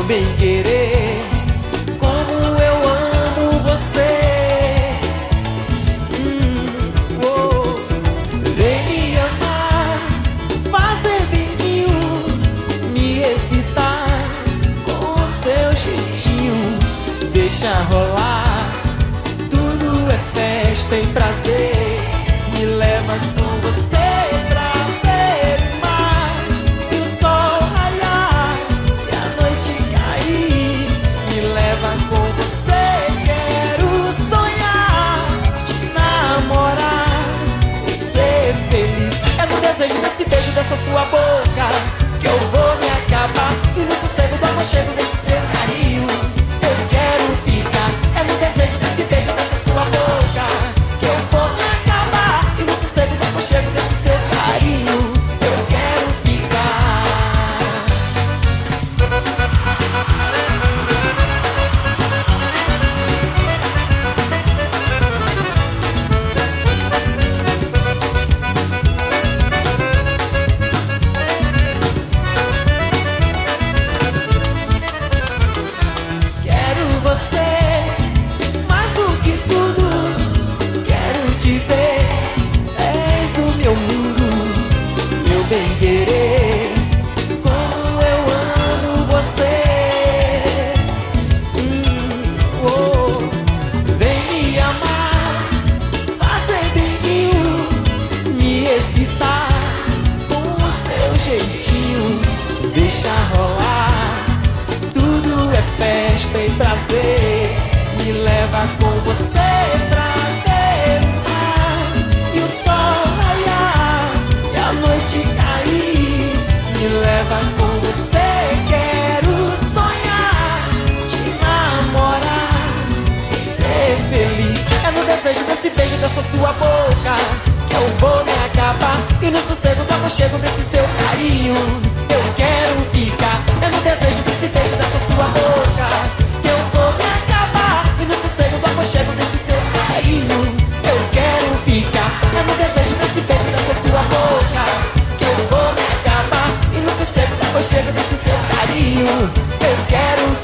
bem-querer. Como eu amo você. Oh. Vem me amar, fazer bem me excitar com o seu jeitinho. Deixa rolar, tudo é festa e prazer. Me leva com você pra ver o mar e o sol raiar e a noite cair. Me leva com você, quero sonhar, te namorar e ser feliz. É no desejo desse beijo, dessa sua boca, que eu vou me acabar. E no sossego do aconchego desse seu carinho eu quero ficar. É no desejo desse beijo, dessa sua boca, que eu vou me acabar. E no sossego do aconchego desse seu carinho eu quero ficar. Quero você mais do que tudo, quero te ver, és o meu mundo, meu bem-querer. Como eu amo você. Oh. Vem me amar, fazer bem me excitar com o seu jeitinho. Deixa rolar, tudo é festa e prazer. Me leva com você pra ver o mar e o sol raiar e a noite cair. Me leva com você, quero sonhar, te namorar e ser feliz. É no desejo desse beijo, dessa sua boca, que eu vou me acabar. E no sossego do aconchego desse seu carinho eu quero ficar. É no desejo desse beijo, dessa sua boca, que eu vou me acabar. E no sossego do aconchego desse seu carinho eu quero ficar. É no desejo desse beijo, dessa sua boca, que eu vou me acabar. E no sossego do aconchego desse seu carinho eu quero